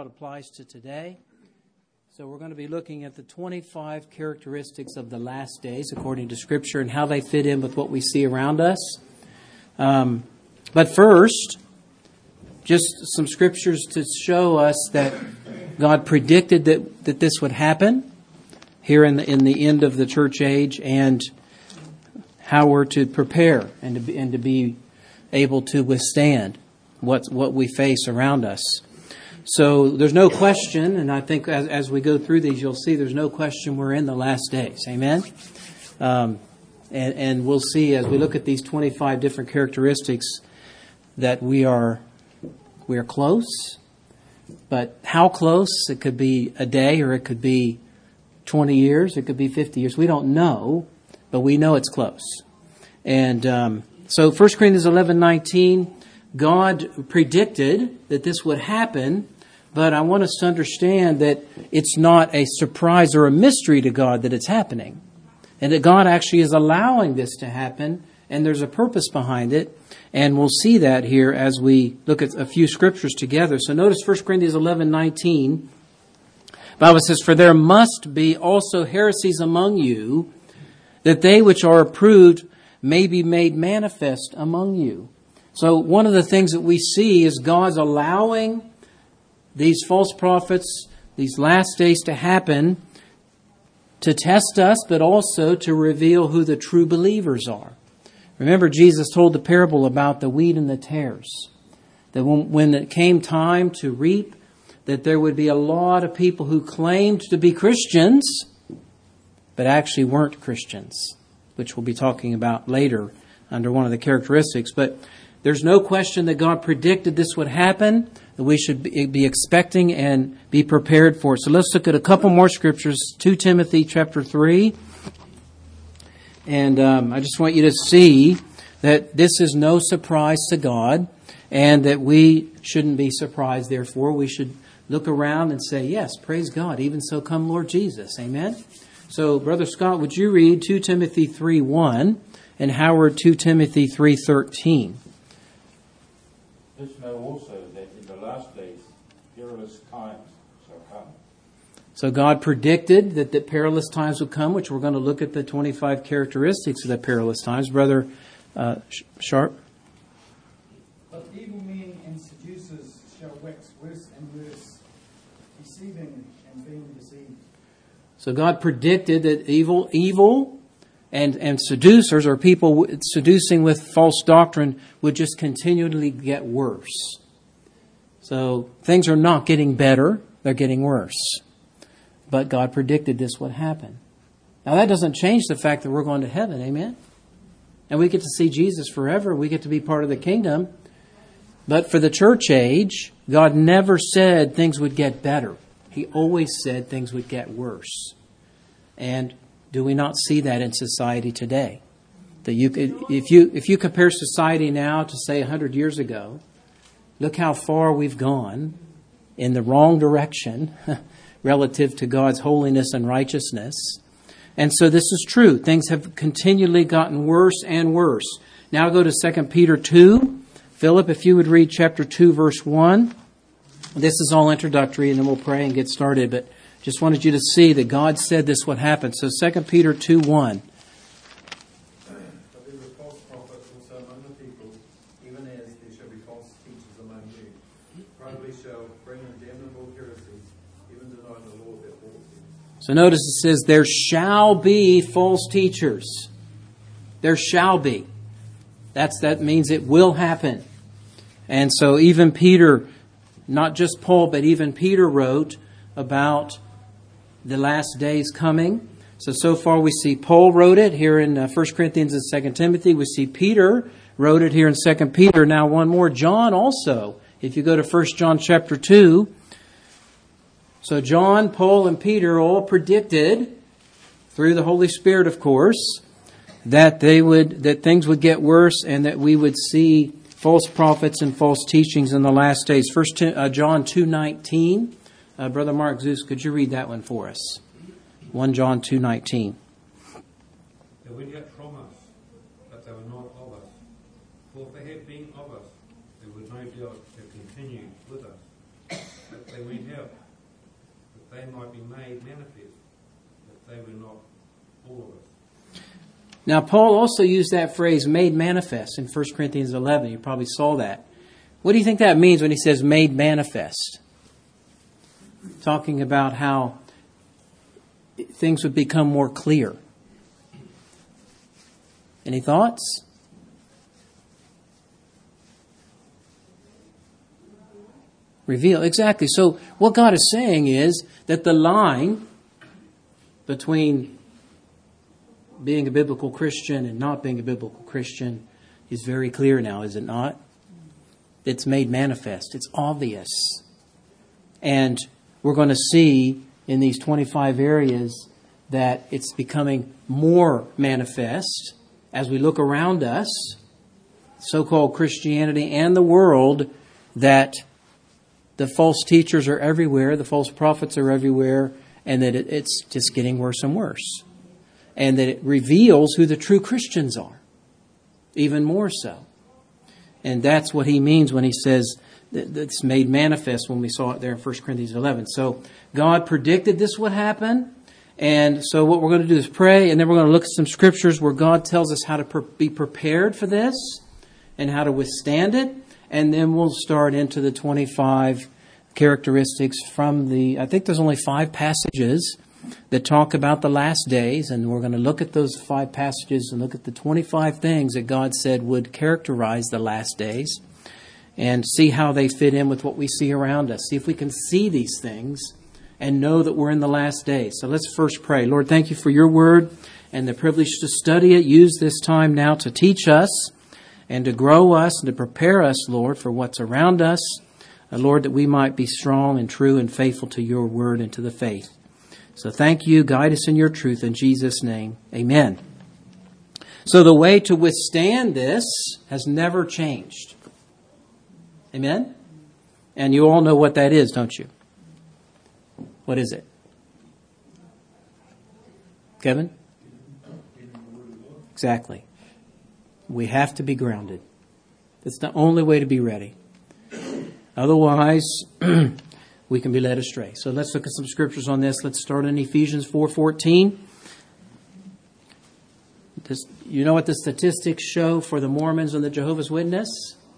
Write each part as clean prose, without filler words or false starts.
it applies to today. So we're going to be looking at the 25 characteristics of the last days according to Scripture and how they fit in with what we see around us. But first, just some Scriptures to show us that God predicted that this would happen here in the end of the church age, and how we're to prepare and to be able to withstand what we face around us. So there's no question, and I think as we go through these, you'll see there's no question we're in the last days. Amen? And we'll see as we look at these 25 different characteristics that we are close. But how close? It could be a day, or it could be 20 years, it could be 50 years. We don't know, but we know it's close. And so 1 Corinthians 11:19, God predicted that this would happen, but I want us to understand that it's not a surprise or a mystery to God that it's happening. And that God actually is allowing this to happen, and there's a purpose behind it. And we'll see that here as we look at a few scriptures together. So notice 1 Corinthians 11:19. The Bible says, "For there must be also heresies among you, that they which are approved may be made manifest among you." So one of the things that we see is God's allowing these false prophets, these last days to happen, to test us, but also to reveal who the true believers are. Remember, Jesus told the parable about the wheat and the tares. That when it came time to reap, that there would be a lot of people who claimed to be Christians, but actually weren't Christians, which we'll be talking about later under one of the characteristics. But there's no question that God predicted this would happen, that we should be expecting and be prepared for it. So let's look at a couple more scriptures, 2 Timothy chapter 3. And I just want you to see that this is no surprise to God, and that we shouldn't be surprised, therefore. We should look around and say, yes, praise God, even so come Lord Jesus. Amen? So, Brother Scott, would you read 2 Timothy 3:1 and Howard 2 Timothy 3:13? This know also that in the last days perilous times shall come. So God predicted that the perilous times would come, which we're going to look at the 25 characteristics of the perilous times. Brother Sharp? But evil men and seducers shall wax worse and worse, deceiving and being deceived. So God predicted that evil and seducers, or people seducing with false doctrine, would just continually get worse. So things are not getting better, they're getting worse. But God predicted this would happen. Now that doesn't change the fact that we're going to heaven, amen? And we get to see Jesus forever, we get to be part of the kingdom. But for the church age, God never said things would get better. He always said things would get worse. And do we not see that in society today? That if you compare society now to, say, 100 years ago, look how far we've gone in the wrong direction relative to God's holiness and righteousness. And so this is true. Things have continually gotten worse and worse. Now go to 2 Peter 2. Philip, if you would read chapter 2, verse 1. This is all introductory, and then we'll pray and get started. But just wanted you to see that God said this would happen. So 2 Peter 2:1. But there were false prophets also among the people, even as there shall be false teachers among you. Probably shall bring in damnable heresies, even denying the Lord that brought them. So notice it says, there shall be false teachers. There shall be. That means it will happen. And so even Peter, not just Paul, but even Peter wrote about the last days coming. So far we see Paul wrote it here in 1 Corinthians and 2 Timothy. We see Peter wrote it here in 2 Peter. Now one more, John also. If you go to 1 John chapter 2. So John, Paul, and Peter all predicted, through the Holy Spirit of course, that things would get worse and that we would see false prophets and false teachings in the last days. John 2:19. Brother Mark Zeus, could you read that one for us? 1 John 2:19. They were yet from us, but they were not of us. For if they had been of us, they would no doubt have continued with us. But they went out, that they might be made manifest, that they were not all of us. Now, Paul also used that phrase, made manifest, in 1 Corinthians 11. You probably saw that. What do you think that means when he says made manifest? Talking about how things would become more clear. Any thoughts? Reveal, exactly. So what God is saying is that the line between being a biblical Christian and not being a biblical Christian is very clear now, is it not? It's made manifest. It's obvious. And we're going to see in these 25 areas that it's becoming more manifest as we look around us, so-called Christianity and the world, that the false teachers are everywhere, the false prophets are everywhere, and that it's just getting worse and worse. And that it reveals who the true Christians are, even more so. And that's what he means when he says that it's made manifest, when we saw it there in 1 Corinthians 11. So God predicted this would happen. And so what we're going to do is pray, and then we're going to look at some scriptures where God tells us how to be prepared for this and how to withstand it. And then we'll start into the 25 characteristics from I think there's only 5 passages that talk about the last days. And we're going to look at those 5 passages and look at the 25 things that God said would characterize the last days and see how they fit in with what we see around us. See if we can see these things and know that we're in the last days. So let's first pray. Lord, thank you for your word and the privilege to study it. Use this time now to teach us and to grow us and to prepare us, Lord, for what's around us. Lord, that we might be strong and true and faithful to your word and to the faith. So thank you. Guide us in your truth. In Jesus' name, amen. So the way to withstand this has never changed. Amen? And you all know what that is, don't you? What is it? Kevin? Exactly. We have to be grounded. That's the only way to be ready. Otherwise, we can be led astray. So let's look at some scriptures on this. Let's start in Ephesians 4:14. You know what the statistics show for the Mormons and the Jehovah's Witness?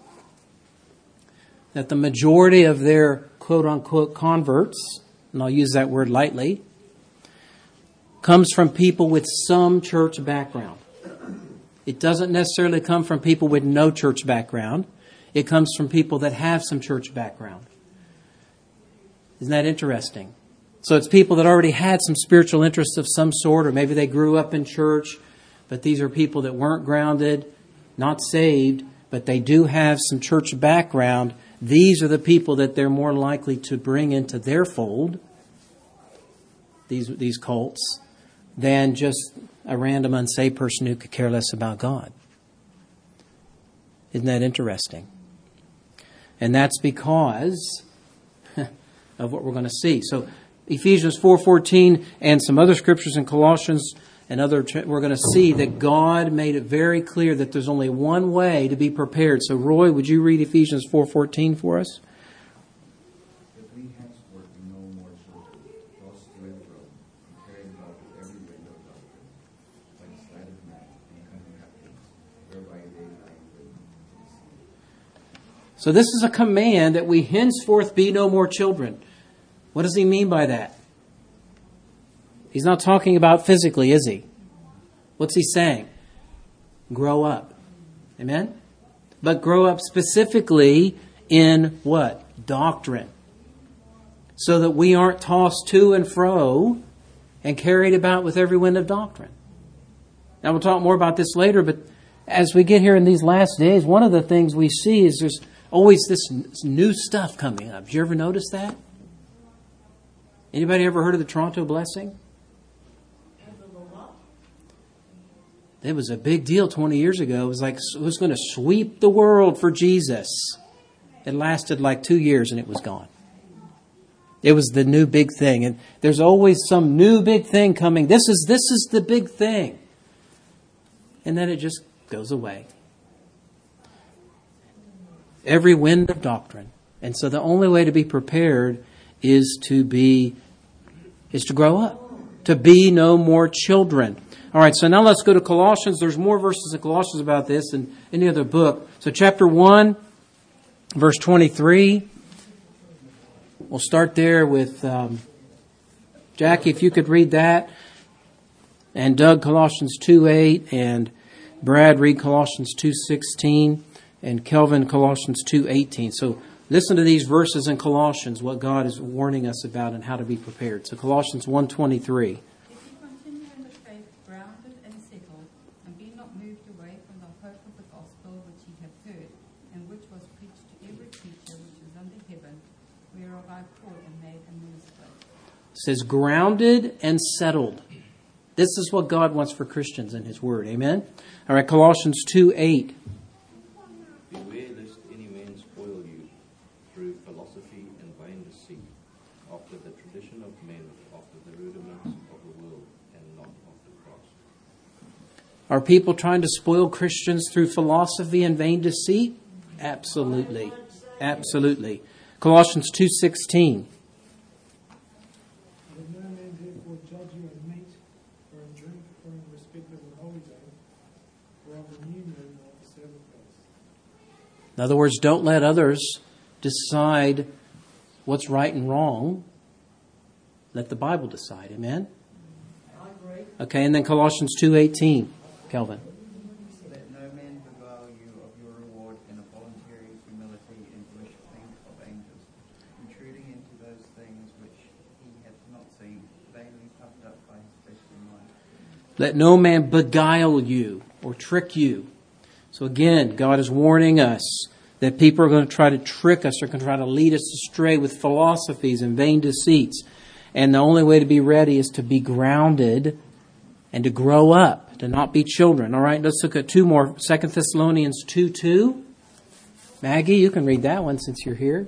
That the majority of their quote-unquote converts, and I'll use that word lightly, comes from people with some church background. It doesn't necessarily come from people with no church background. It comes from people that have some church background. Isn't that interesting? So it's people that already had some spiritual interests of some sort, or maybe they grew up in church, but these are people that weren't grounded, not saved, but they do have some church background. These are the people that they're more likely to bring into their fold, these cults, than just a random unsaved person who could care less about God. Isn't that interesting? And that's because of what we're going to see. So Ephesians 4:14 and some other scriptures in Colossians and we're going to see that God made it very clear that there's only one way to be prepared. So Roy, would you read Ephesians 4:14 for us? That we henceforth be no more children, lost to and fro, and carried about with every wind of doctrine, like sleight of men and cunning captains, whereby they lie in wait to deceive. So this is a command that we henceforth be no more children. What does he mean by that? He's not talking about physically, is he? What's he saying? Grow up. Amen? But grow up specifically in what? Doctrine. So that we aren't tossed to and fro and carried about with every wind of doctrine. Now we'll talk more about this later, but as we get here in these last days, one of the things we see is there's always this new stuff coming up. Did you ever notice that? Anybody ever heard of the Toronto Blessing? It was a big deal 20 years ago. It was like it was going to sweep the world for Jesus. It lasted like 2 years and it was gone. It was the new big thing. And there's always some new big thing coming. This is the big thing. And then it just goes away. Every wind of doctrine. And so the only way to be prepared is to grow up, to be no more children. All right, so now let's go to Colossians. There's more verses in Colossians about this than any other book. So chapter 1, verse 23. We'll start there with Jackie, if you could read that. And Doug, Colossians 2:8. And Brad, read Colossians 2:16. And Kelvin, Colossians 2:18. So listen to these verses in Colossians, what God is warning us about and how to be prepared. So Colossians 1:23. Says grounded and settled. This is what God wants for Christians in His Word. Amen? All right, Colossians 2:8. Beware lest any man spoil you through philosophy and vain deceit, after the tradition of men, after the rudiments of the world, and not of the cross. Are people trying to spoil Christians through philosophy and vain deceit? Absolutely. Absolutely. Colossians 2:16. In other words, don't let others decide what's right and wrong. Let the Bible decide. Amen? Okay, and then Colossians 2:18. Kelvin. Let no man beguile you of your reward in a voluntary humility in worshipping of angels, intruding into those things which he hath not seen, vainly puffed up by his fleshly mind. Let no man beguile you or trick you. So again, God is warning us that people are going to try to trick us, or going to try to lead us astray with philosophies and vain deceits. And the only way to be ready is to be grounded and to grow up, to not be children. All right, let's look at two more. 2 Thessalonians 2:2. Maggie, you can read that one since you're here.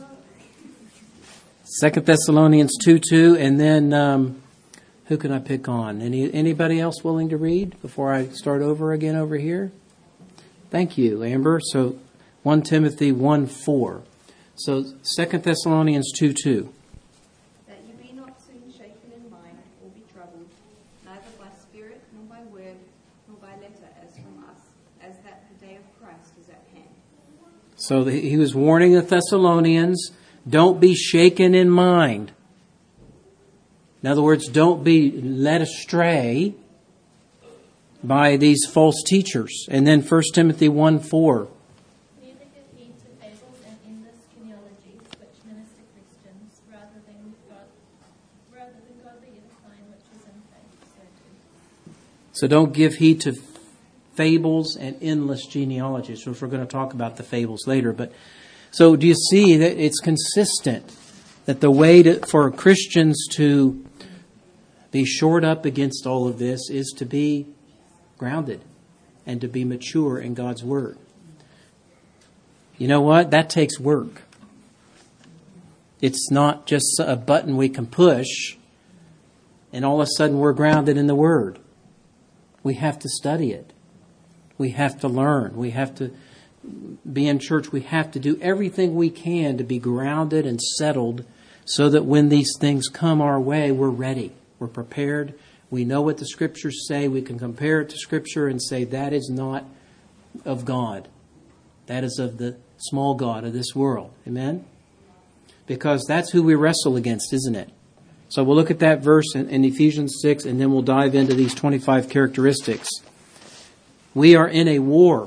2 Thessalonians 2:2. And then who can I pick on? Anybody else willing to read before I start over again over here? Thank you, Amber. So 1 Timothy 1:4. So 2 Thessalonians 2:2. That you be not soon shaken in mind or be troubled, neither by spirit nor by word nor by letter as from us, as that the day of Christ is at hand. So he was warning the Thessalonians, don't be shaken in mind. In other words, don't be led astray by these false teachers. And then 1 Timothy 1:4. Neither give heed to fables and endless genealogies which minister Christians rather than godly edifying which is in faith. So don't give heed to fables and endless genealogies, which we're going to talk about the fables later. But so do you see that it's consistent that the way for Christians to be shored up against all of this is to be grounded and to be mature in God's Word. You know what? That takes work. It's not just a button we can push and all of a sudden we're grounded in the Word. We have to study it. We have to learn. We have to be in church. We have to do everything we can to be grounded and settled so that when these things come our way, we're ready. We're prepared. We know what the Scriptures say. We can compare it to Scripture and say that is not of God. That is of the small god of this world. Amen? Because that's who we wrestle against, isn't it? So we'll look at that verse in Ephesians 6, and then we'll dive into these 25 characteristics. We are in a war.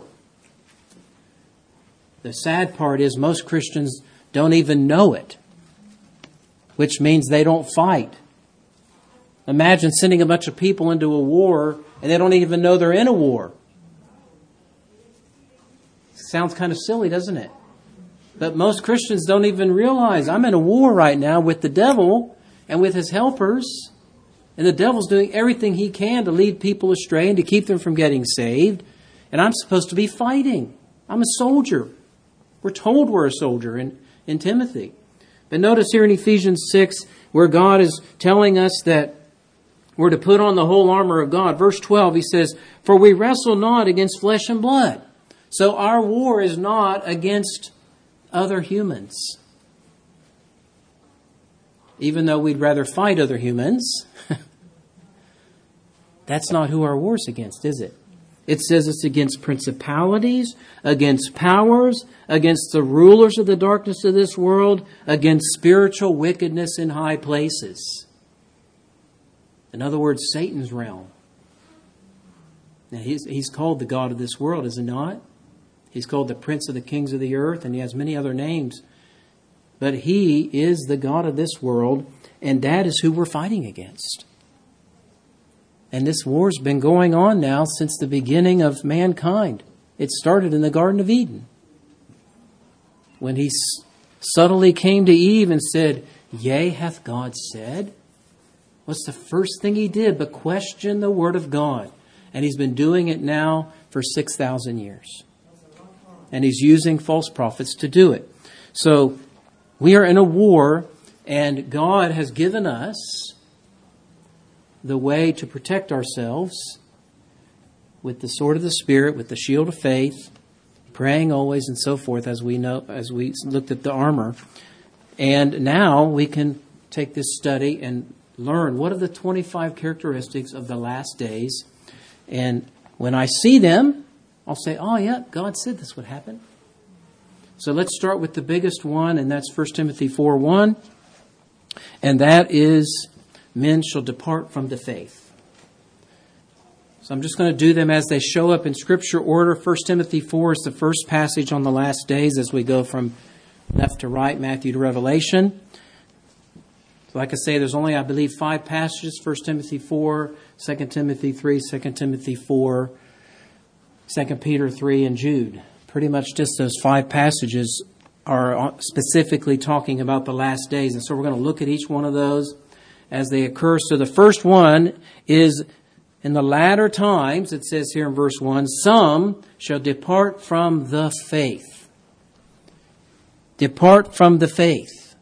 The sad part is most Christians don't even know it, which means they don't fight. Imagine sending a bunch of people into a war and they don't even know they're in a war. Sounds kind of silly, doesn't it? But most Christians don't even realize I'm in a war right now with the devil and with his helpers. And the devil's doing everything he can to lead people astray and to keep them from getting saved. And I'm supposed to be fighting. I'm a soldier. We're told we're a soldier in Timothy. But notice here in Ephesians 6 where God is telling us that we're to put on the whole armor of God. Verse 12, he says, "For we wrestle not against flesh and blood." So our war is not against other humans. even though we'd rather fight other humans, that's not who our war's against, is it? It says it's against principalities, against powers, against the rulers of the darkness of this world, against spiritual wickedness in high places. In other words, Satan's realm. Now, he's called the God of this world, is he not? He's called the Prince of the Kings of the Earth, and he has many other names. But he is the God of this world, and that is who we're fighting against. And this war's been going on now since the beginning of mankind. It started in the Garden of Eden, when he subtly came to Eve and said, "Yea, hath God said?" What's the first thing he did but question the Word of God? And he's been doing it now for 6,000 years. And he's using false prophets to do it. So we are in a war, and God has given us the way to protect ourselves with the sword of the Spirit, with the shield of faith, praying always and so forth, as we know, as we looked at the armor. And now we can take this study and learn what are the 25 characteristics of the last days. And when I see them, I'll say, oh yeah, God said this would happen. So let's start with the biggest one, and that's 1 Timothy 4:1. And that is, men shall depart from the faith. So I'm just going to do them as they show up in Scripture order. 1 Timothy 4 is the first passage on the last days as we go from left to right, Matthew to Revelation. So like I say, there's only, I believe, 5 passages. 1 Timothy 4, 2 Timothy 3, 2 Timothy 4, 2 Peter 3, and Jude. Pretty much just those 5 passages are specifically talking about the last days. And so we're going to look at each one of those as they occur. So the first one is, in the latter times, it says here in verse 1, some shall depart from the faith. Depart from the faith.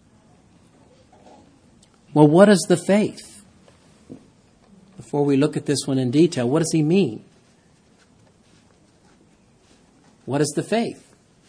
Well, what is the faith? Before we look at this one in detail, what does he mean? What is the faith?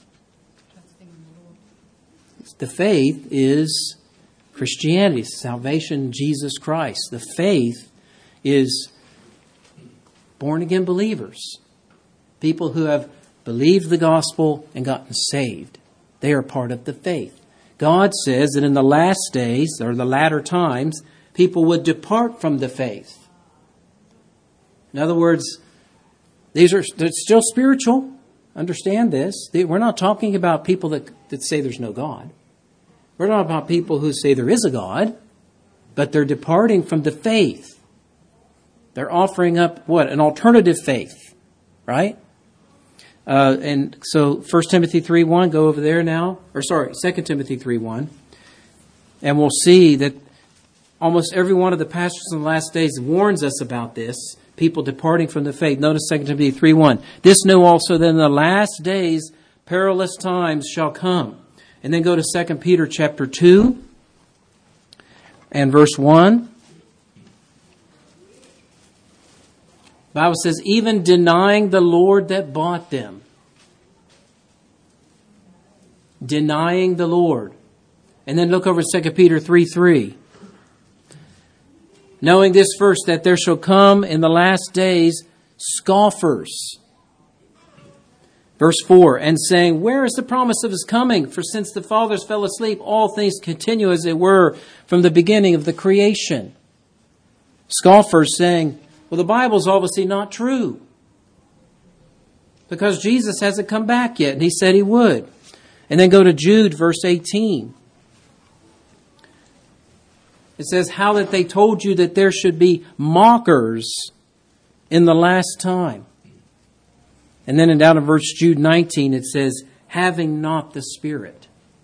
The faith is Christianity, salvation, Jesus Christ. The faith is born-again believers, people who have believed the gospel and gotten saved. They are part of the faith. God says that in the last days, or the latter times, people would depart from the faith. In other words, they're still spiritual. Understand this. We're not talking about people that say there's no God. We're not about people who say there is a God, but they're departing from the faith. They're offering up what? An alternative faith, right? And so 1 Timothy 3:1, go over there now. 2 Timothy 3:1. And we'll see that almost every one of the passages in the last days warns us about this, people departing from the faith. Notice 2 Timothy 3:1. This know also that in the last days perilous times shall come. And then go to 2 Peter chapter 2 and verse 1. The Bible says, even denying the Lord that bought them. Denying the Lord. And then look over 2 Peter 3:3. Knowing this first, that there shall come in the last days scoffers. Verse 4, and saying, where is the promise of his coming? For since the fathers fell asleep, all things continue as they were from the beginning of the creation. Scoffers saying, well, the Bible's obviously not true, because Jesus hasn't come back yet, and he said he would. And then go to Jude, verse 18. It says, how that they told you that there should be mockers in the last time. And then down in verse Jude 19, it says, having not the Spirit.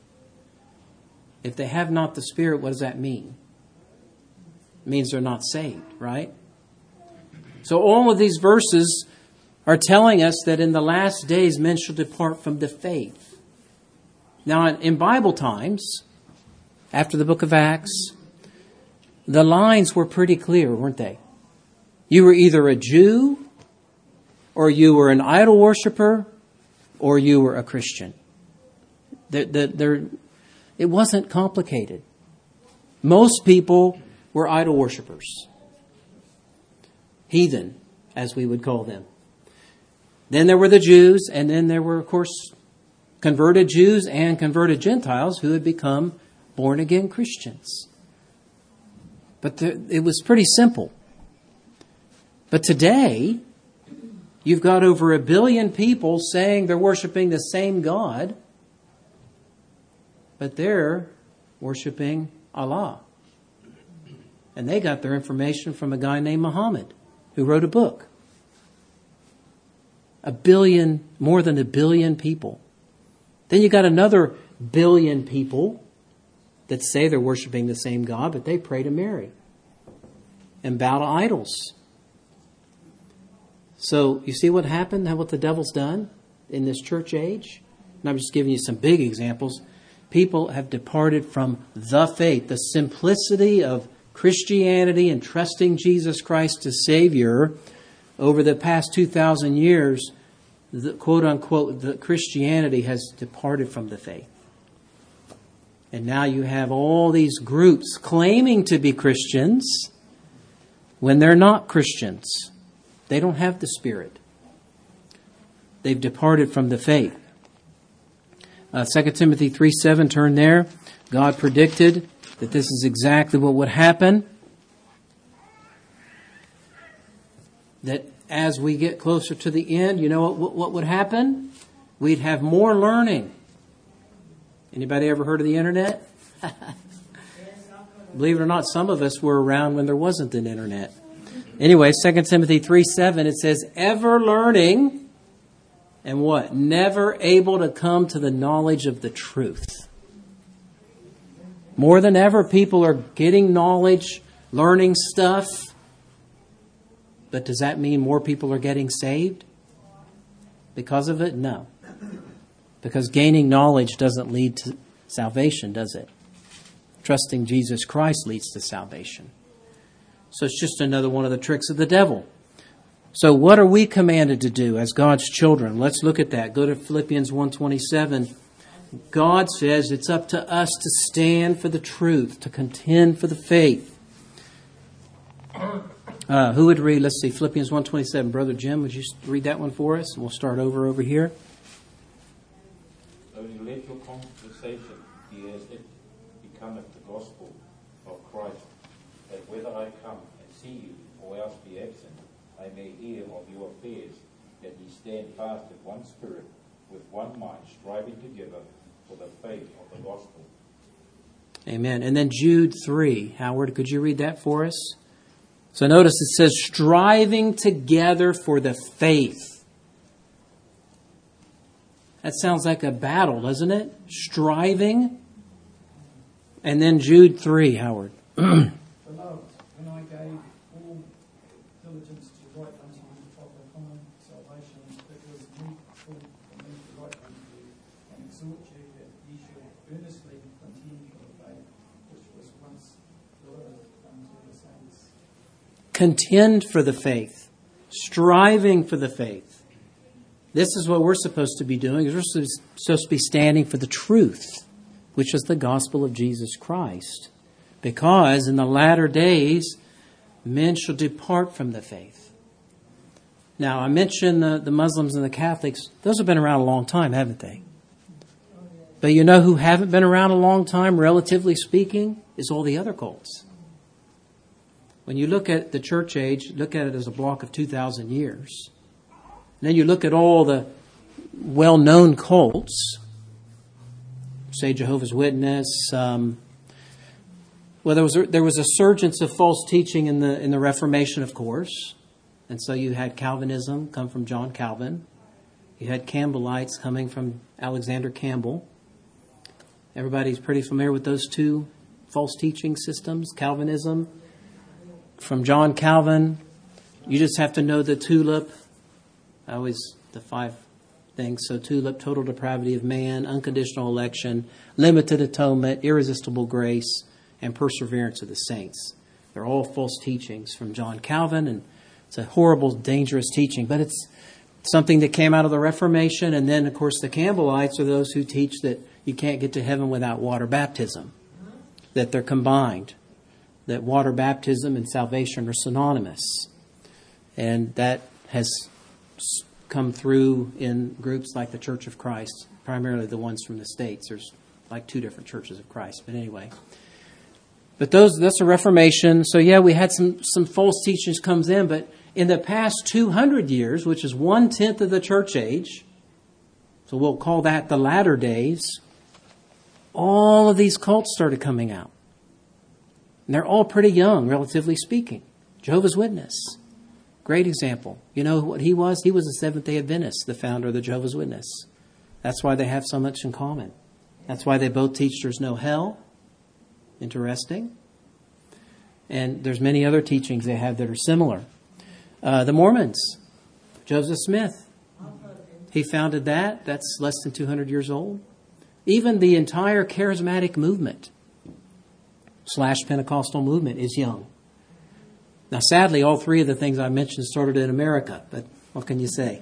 If they have not the Spirit, what does that mean? It means they're not saved, right? So all of these verses are telling us that in the last days men shall depart from the faith. Now, in Bible times, after the book of Acts, the lines were pretty clear, weren't they? You were either a Jew, or you were an idol worshiper, or you were a Christian. It wasn't complicated. Most people were idol worshippers. Heathen, as we would call them. Then there were the Jews, and then there were, of course, converted Jews and converted Gentiles who had become born-again Christians. But it was pretty simple. But today, you've got over 1 billion people saying they're worshiping the same God, but they're worshiping Allah. And they got their information from a guy named Muhammad, who wrote a book. 1 billion, more than 1 billion people. Then you got another 1 billion people that say they're worshiping the same God, but they pray to Mary and bow to idols. So you see what happened, what the devil's done in this church age? And I'm just giving you some big examples. People have departed from the faith, the simplicity of Christianity and trusting Jesus Christ as Savior. Over the past 2,000 years, the quote-unquote, the Christianity has departed from the faith. And now you have all these groups claiming to be Christians when they're not Christians. They don't have the Spirit. They've departed from the faith. 2 Timothy 3:7, turn there. God predicted that this is exactly what would happen. That as we get closer to the end, you know what would happen? We'd have more learning. Anybody ever heard of the internet? Believe it or not, some of us were around when there wasn't an internet. Anyway, 2 Timothy 3:7, it says, ever learning and what? Never able to come to the knowledge of the truth. More than ever, people are getting knowledge, learning stuff. But does that mean more people are getting saved because of it? No. Because gaining knowledge doesn't lead to salvation, does it? Trusting Jesus Christ leads to salvation. So it's just another one of the tricks of the devil. So what are we commanded to do as God's children? Let's look at that. Go to Philippians 1:27. God says it's up to us to stand for the truth, to contend for the faith. Who would read? Let's see, Philippians 1:27. Brother Jim, would you read that one for us? And we'll start over here. Only let your conversation be as it becometh the gospel of Christ, that whether I come and see you or else be absent, I may hear of your affairs, that ye stand fast in one spirit, with one mind, striving together for the faith of the gospel. Amen. And then Jude 3. Howard, could you read that for us? So notice it says, striving together for the faith. That sounds like a battle, doesn't it? Striving. And then Jude 3, Howard. Beloved, when I gave all diligence to write unto you of the common salvation, it was needful for me to write unto you and exhort you that ye should earnestly contend for the faith which was once delivered unto the saints. Contend for the faith. Striving for the faith. This is what we're supposed to be doing. We're supposed to be standing for the truth, which is the gospel of Jesus Christ. Because in the latter days, men shall depart from the faith. Now, I mentioned the Muslims and the Catholics. Those have been around a long time, haven't they? But you know who haven't been around a long time, relatively speaking, is all the other cults. When you look at the church age, look at it as a block of 2,000 years. And then you look at all the well-known cults, say Jehovah's Witness. There was a surgence of false teaching in the Reformation, of course, and so you had Calvinism come from John Calvin. You had Campbellites coming from Alexander Campbell. Everybody's pretty familiar with those two false teaching systems. Calvinism from John Calvin. You just have to know the TULIP. The 5 things. So TULIP, total depravity of man, unconditional election, limited atonement, irresistible grace, and perseverance of the saints. They're all false teachings from John Calvin, and it's a horrible, dangerous teaching. But it's something that came out of the Reformation. And then, of course, the Campbellites are those who teach that you can't get to heaven without water baptism. that they're combined, that water baptism and salvation are synonymous. And that has come through in groups like the Church of Christ, primarily the ones from the States. There's like 2 different Churches of Christ, but anyway. But that's a Reformation. So yeah, we had some false teachings comes in, but in the past 200 years, which is 1/10 of the church age, so we'll call that the latter days, all of these cults started coming out. And they're all pretty young, relatively speaking. Jehovah's Witness, great example. You know what he was? He was a Seventh-day Adventist, the founder of the Jehovah's Witness. That's why they have so much in common. That's why they both teach there's no hell. Interesting. And there's many other teachings they have that are similar. The Mormons, Joseph Smith, he founded that. That's less than 200 years old. Even the entire charismatic movement / Pentecostal movement is young. Now, sadly, all 3 of the things I mentioned started in America, but what can you say?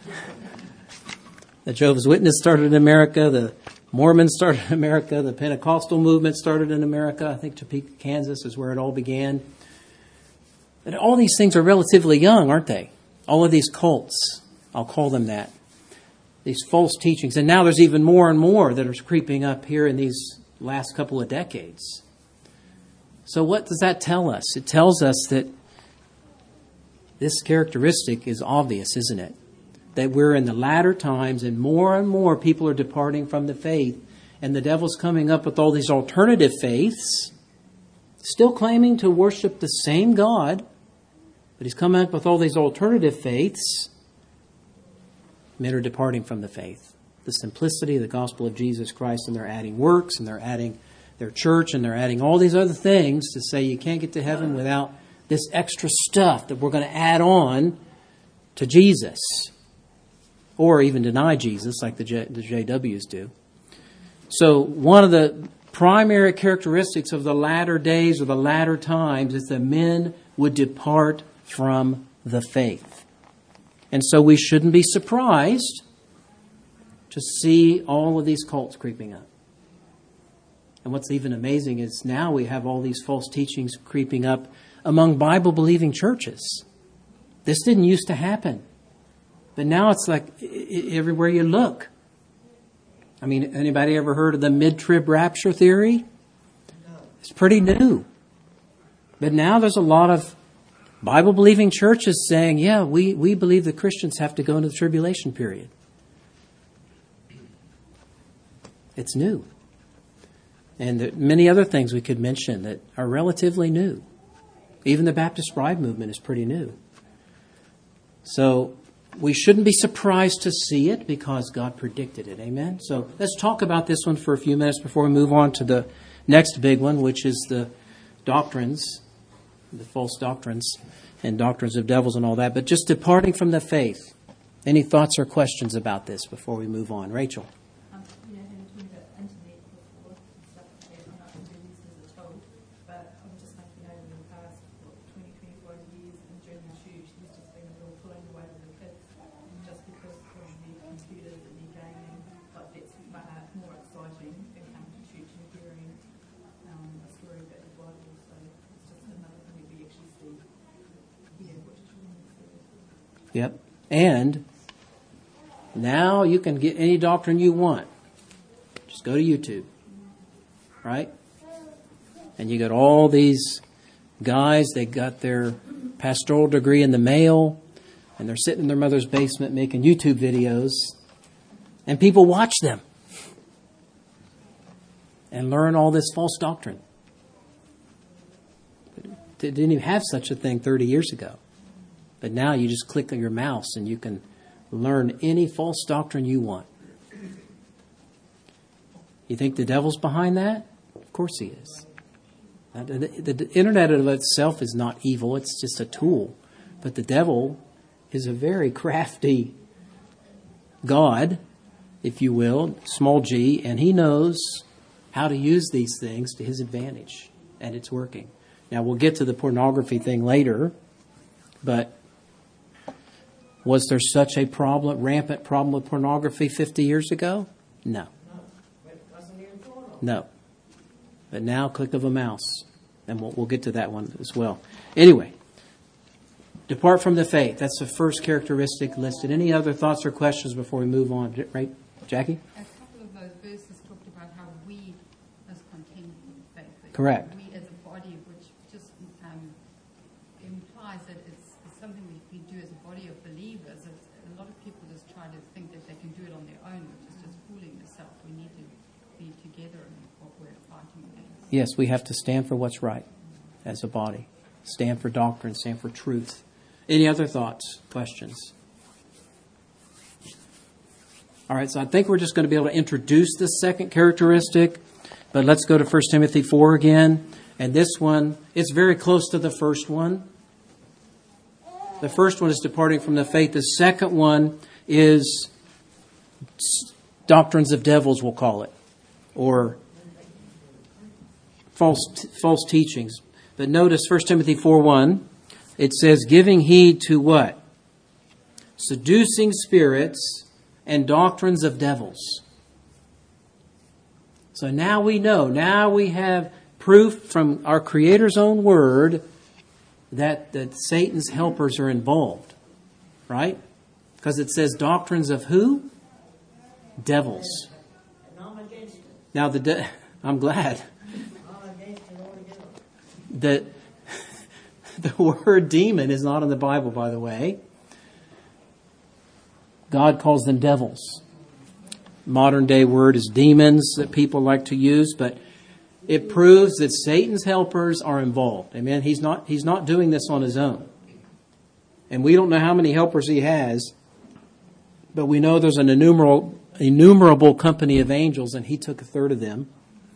The Jehovah's Witness started in America, the Mormons started in America, the Pentecostal movement started in America. I think Topeka, Kansas is where it all began. But all these things are relatively young, aren't they? All of these cults, I'll call them that. These false teachings. And now there's even more and more that are creeping up here in these last couple of decades. So what does that tell us? It tells us that this characteristic is obvious, isn't it? That we're in the latter times and more people are departing from the faith. And the devil's coming up with all these alternative faiths, still claiming to worship the same God, but he's coming up with all these alternative faiths. Men are departing from the faith. The simplicity of the gospel of Jesus Christ, and they're adding works, and they're adding their church, and they're adding all these other things to say you can't get to heaven without this extra stuff that we're going to add on to Jesus. Or even deny Jesus like the JWs do. So one of the primary characteristics of the latter days or the latter times is that men would depart from the faith. And so we shouldn't be surprised to see all of these cults creeping up. And what's even amazing is now we have all these false teachings creeping up among Bible-believing churches. This didn't used to happen. But now it's like everywhere you look. I mean, anybody ever heard of the mid-trib rapture theory? It's pretty new. But now there's a lot of Bible-believing churches saying, yeah, we believe the Christians have to go into the tribulation period. It's new. And there are many other things we could mention that are relatively new. Even the Baptist Bride movement is pretty new. So we shouldn't be surprised to see it because God predicted it. Amen? So let's talk about this one for a few minutes before we move on to the next big one, which is the doctrines, the false doctrines and doctrines of devils and all that. But just departing from the faith. Any thoughts or questions about this before we move on? Rachel? You know, having talked about internet before, stuff like that, I'm not going to use it at all, but I'm just making note in the past, 20, 25 years in German church, there's just been a real pulling away of the kids, just because of the computers and the gaming, but that's more exciting than coming to church and hearing a story about the Bible, so it's just another thing that we actually see here, which is really important. Yep. And now you can get any doctrine you want. Just go to YouTube. Right? And you got all these guys, they got their pastoral degree in the mail, and they're sitting in their mother's basement making YouTube videos, and people watch them and learn all this false doctrine. They didn't even have such a thing 30 years ago. But now you just click on your mouse and you can learn any false doctrine you want. You think the devil's behind that? Of course he is. The internet of itself is not evil. It's just a tool. But the devil is a very crafty God, if you will, small g, and he knows how to use these things to his advantage. And it's working. Now, we'll get to the pornography thing later, but was there such a rampant problem with pornography 50 years ago? No. No. But now, click of a mouse. And we'll get to that one as well. Anyway, depart from the faith. That's the first characteristic listed. Any other thoughts or questions before we move on? Right, Jackie? A couple of those verses talked about how we must contend with faith. Correct. We as a body, which just implies that it's something we do as a body of believers. A lot of people just try to think that they can do it on their own, which is just fooling yourself. We need to be together in what we're fighting against. Yes, we have to stand for what's right as a body. Stand for doctrine, stand for truth. Any other thoughts, questions? All right, so I think we're just going to be able to introduce the second characteristic, but let's go to 1 Timothy 4 again. And this one, it's very close to the first one. The first one is departing from the faith. The second one is doctrines of devils, we'll call it, or false teachings. But notice 1 Timothy 4:1, it says, giving heed to what? Seducing spirits and doctrines of devils. So now we know, now we have proof from our Creator's own word that Satan's helpers are involved. Right? Because it says doctrines of who? Devils. Now I'm glad. The word demon is not in the Bible, by the way. God calls them devils. Modern day word is demons that people like to use, but it proves that Satan's helpers are involved. Amen. He's not doing this on his own. And we don't know how many helpers he has, but we know there's an innumerable company of angels, and he took a third of them.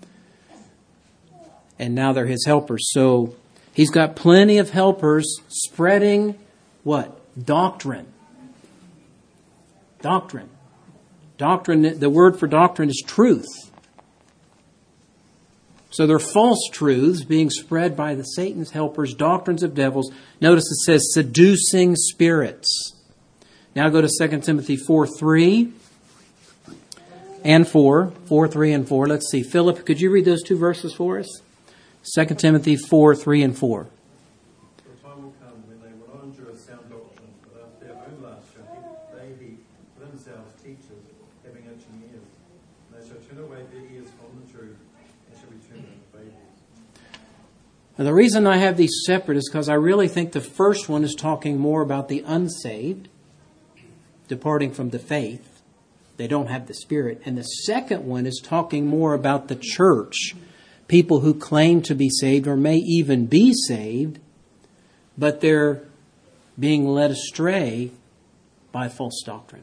And now they're his helpers. So he's got plenty of helpers spreading what? Doctrine. Doctrine. Doctrine, the word for doctrine is truth. So they're false truths being spread by the Satan's helpers, doctrines of devils. Notice it says seducing spirits. Now go to 2 Timothy 4:3 and 4. 4:3 and 4. Let's see. Philip, could you read those two verses for us? 2 Timothy 4:3 and 4. For a time will come when they will not endure sound doctrine, but after their own lust shall they heap for themselves teachers having itching ears. And they shall turn away their ears from the truth and shall be turned into fables. Now, the reason I have these separate is because I really think the first one is talking more about the unsaved, departing from the faith. They don't have the Spirit. And the second one is talking more about the church. People who claim to be saved or may even be saved, but they're being led astray by false doctrine.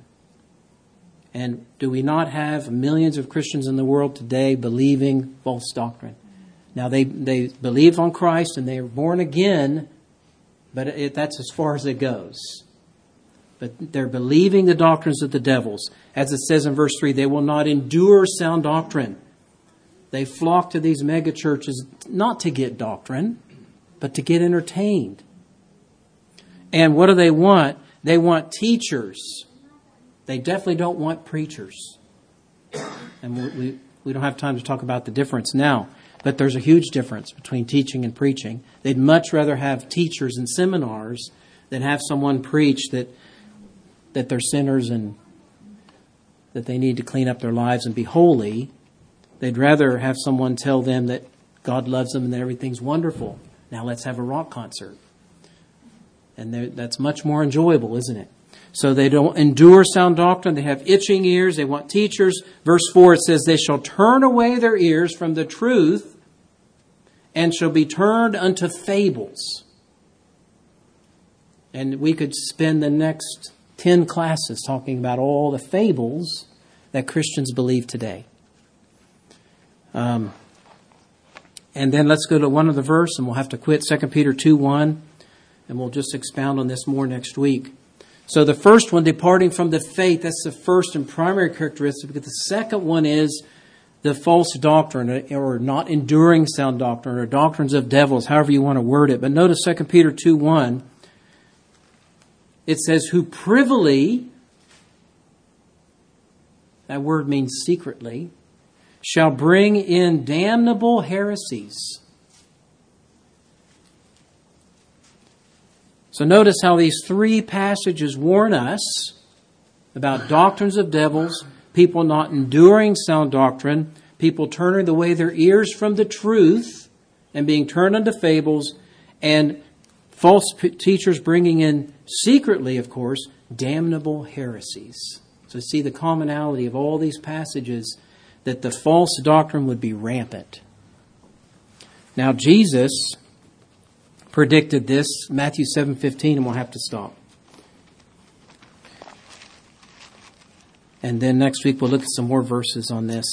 And do we not have millions of Christians in the world today believing false doctrine? Now, they believe on Christ and they are born again, but that's as far as it goes. But they're believing the doctrines of the devils. As it says in verse 3, they will not endure sound doctrine. They flock to these mega churches not to get doctrine, but to get entertained. And what do they want? They want teachers. They definitely don't want preachers. And we don't have time to talk about the difference now, but there's a huge difference between teaching and preaching. They'd much rather have teachers and seminars than have someone preach that they're sinners and that they need to clean up their lives and be holy. They'd rather have someone tell them that God loves them and that everything's wonderful. Now let's have a rock concert. And that's much more enjoyable, isn't it? So they don't endure sound doctrine. They have itching ears. They want teachers. Verse 4, it says, they shall turn away their ears from the truth and shall be turned unto fables. And we could spend the next 10 classes talking about all the fables that Christians believe today. And then let's go to one other verse, and we'll have to quit 2 Peter 2:1, and we'll just expound on this more next week. So the first one, departing from the faith, that's the first and primary characteristic. Because the second one is the false doctrine, or not enduring sound doctrine, or doctrines of devils, however you want to word it. But notice 2 Peter 2:1, it says, who privily, that word means secretly, shall bring in damnable heresies. So notice how these three passages warn us about doctrines of devils, people not enduring sound doctrine, people turning away their ears from the truth and being turned unto fables, and false teachers bringing in secretly, of course, damnable heresies. So see the commonality of all these passages, that the false doctrine would be rampant. Now Jesus predicted this, Matthew 7:15, and we'll have to stop. And then next week we'll look at some more verses on this.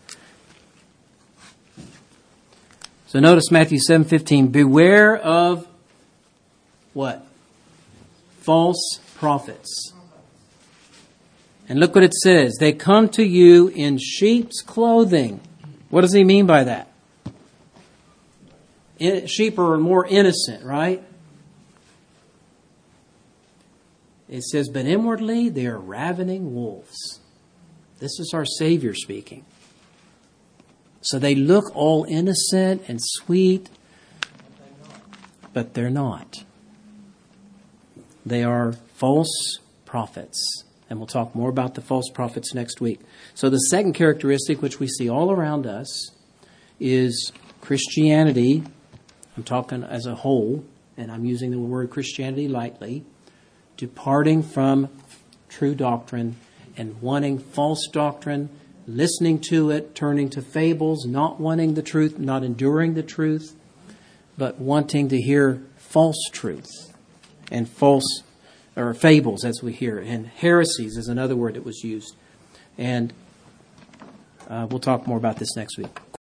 So notice Matthew 7:15, beware of what? False prophets. And look what it says. They come to you in sheep's clothing. What does he mean by that? Sheep are more innocent, right? It says, but inwardly they are ravening wolves. This is our Savior speaking. So they look all innocent and sweet, but they're not. They are false prophets. And we'll talk more about the false prophets next week. So the second characteristic, which we see all around us, is Christianity. I'm talking as a whole, and I'm using the word Christianity lightly, departing from true doctrine and wanting false doctrine, listening to it, turning to fables, not wanting the truth, not enduring the truth, but wanting to hear false truth and false or fables, as we hear it. And heresies is another word that was used. And we'll talk more about this next week.